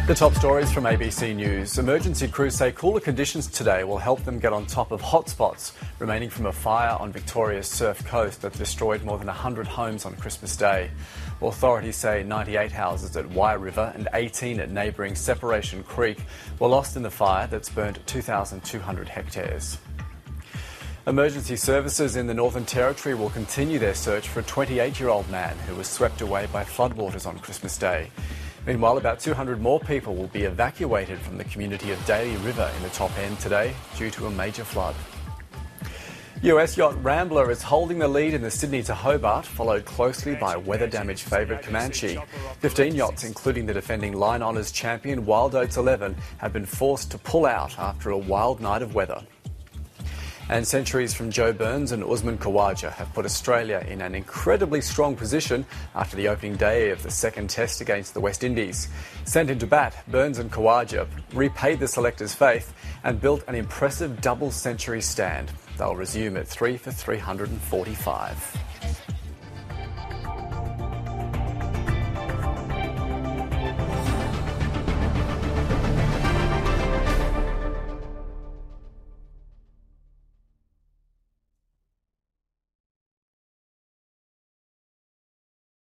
The top stories from ABC News. Emergency crews say cooler conditions today will help them get on top of hotspots remaining from a fire on Victoria's Surf Coast that destroyed more than 100 homes on Christmas Day. Authorities say 98 houses at Wye River and 18 at neighbouring Separation Creek were lost in the fire that's burnt 2,200 hectares. Emergency services in the Northern Territory will continue their search for a 28-year-old man who was swept away by floodwaters on Christmas Day. Meanwhile, about 200 more people will be evacuated from the community of Daly River in the Top End today due to a major flood. US yacht Rambler is holding the lead in the Sydney to Hobart, followed closely by weather-damaged favourite Comanche. 15 yachts, including the defending Line Honours champion Wild Oats 11, have been forced to pull out after a wild night of weather. And centuries from Joe Burns and Usman Khawaja have put Australia in an incredibly strong position after the opening day of the second test against the West Indies. Sent into bat, Burns and Khawaja repaid the selectors' faith and built an impressive double-century stand. They'll resume at 3 for 345.